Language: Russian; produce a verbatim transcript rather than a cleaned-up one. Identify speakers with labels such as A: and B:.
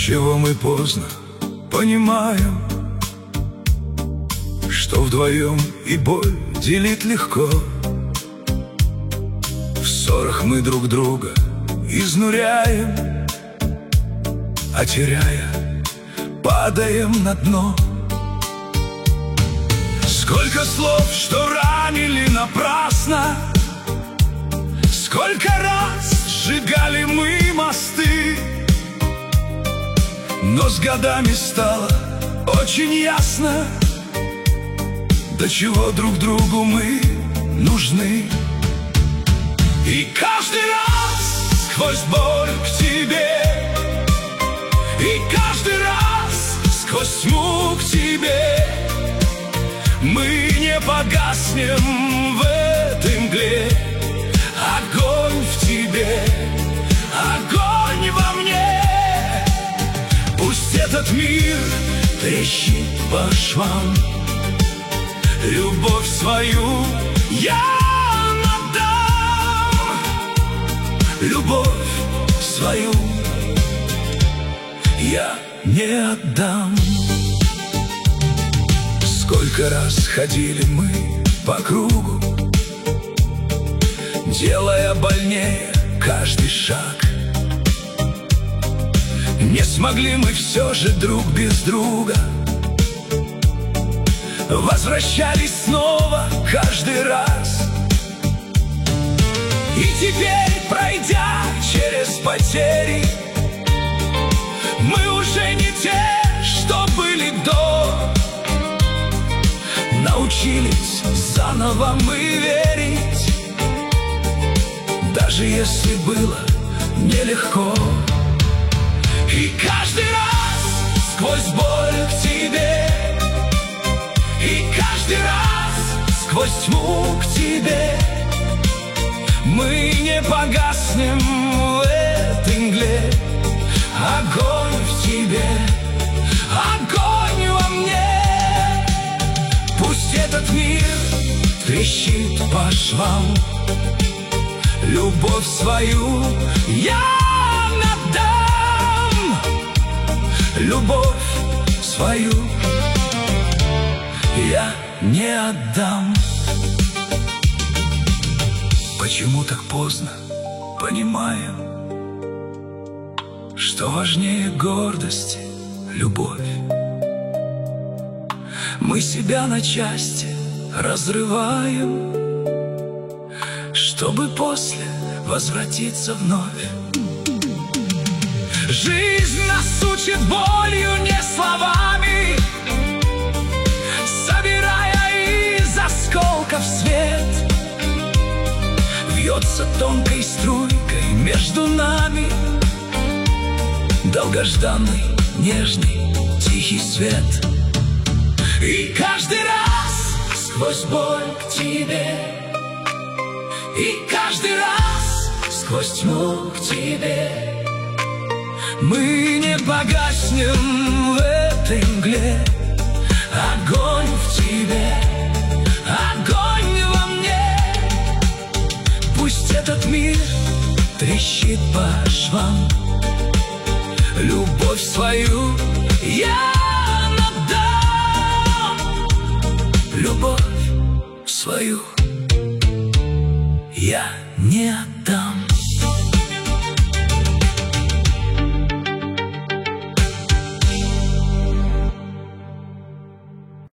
A: чего мы поздно понимаем, что вдвоем и боль делить легко. В ссорах мы друг друга изнуряем, а теряя, падаем на дно. Сколько слов, что ранили напрасно, сколько раз сжигали мы мосты. Но с годами стало очень ясно, до чего друг другу мы нужны. И каждый раз сквозь боль к тебе, и каждый раз сквозь тьму к тебе, мы не погаснем в этой мгле. Огонь в тебе, огонь во мне. Пусть этот мир трещит по швам, любовь свою я отдам, любовь свою я не отдам. Сколько раз ходили мы по кругу, делая больнее каждый шаг. Не смогли мы все же друг без друга, возвращались снова каждый раз. И теперь, пройдя через потери, мы уже не те, что были до. Научились заново мы верить, даже если было нелегко. И каждый раз сквозь боль к тебе, и каждый раз сквозь тьму к тебе, мы не погаснем в этой мгле. Огонь в тебе, огонь во мне. Пусть этот мир трещит по швам, любовь свою я отдам, любовь свою я не отдам. Почему так поздно понимаем, что важнее гордости любовь? Мы себя на части разрываем, чтобы после возвратиться вновь. Жизнь нас учит болью, не словами, собирая из осколков свет. Вьется тонкой струйкой между нами долгожданный, нежный, тихий свет. И каждый раз сквозь боль к тебе, и каждый раз сквозь тьму к тебе, мы не погаснем в этой мгле. Огонь в тебе, огонь во мне. Пусть этот мир трещит по швам, любовь свою я отдам, любовь свою я не отдам.